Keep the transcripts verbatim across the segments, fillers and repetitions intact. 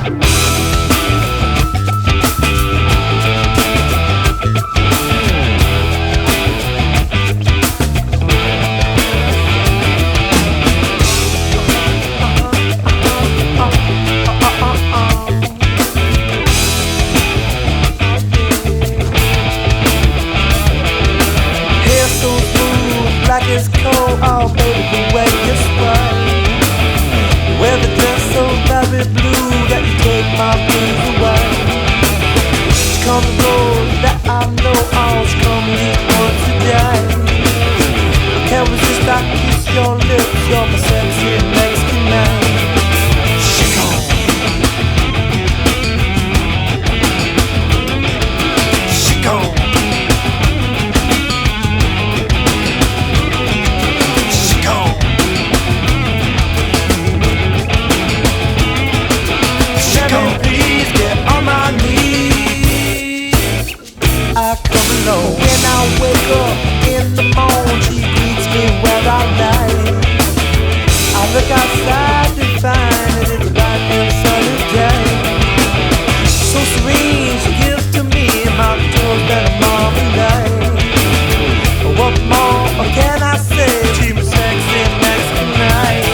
It's cold, oh baby, the way you spray. Wear the dress so very blue that you take my blues away. She comes and goes that I know I'll come here for today. I can't resist, I kiss your lips, you're my sexy Mexican man. She goes. She goes. When I wake up in the morning, she greets me where I lie. I look outside to find that it's bright and sunny day. So serene, she gives to me my toes that are marmalade. What more can I say? She's my sexy Mexican night.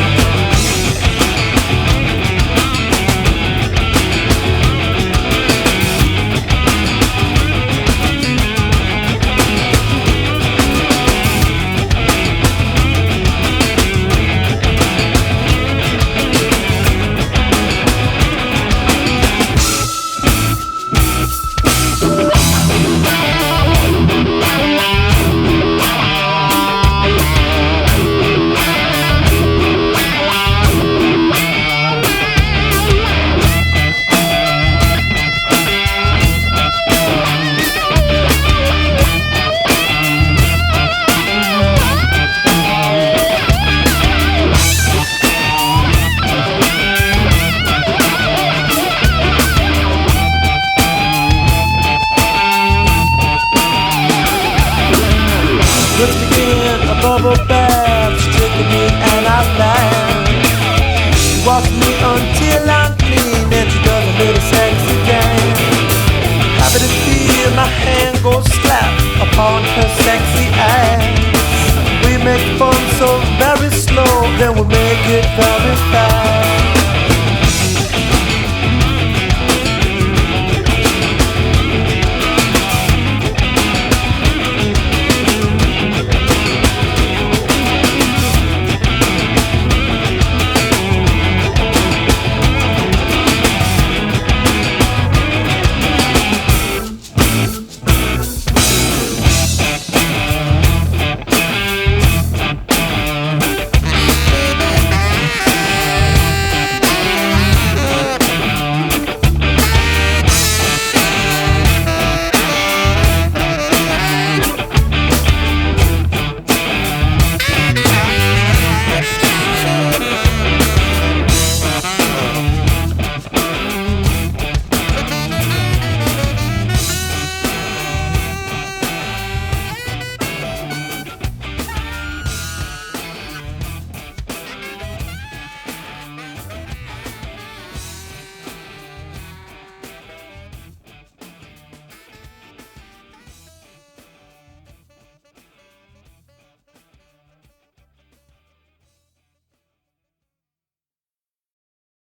Puts me in a bubble bath, she's taking me and I laugh. She washes me until I'm clean, and she does a little sexy dance. Happy to feel my hand go slap upon her sexy ass. We make fun so very slow, then we make it very fast.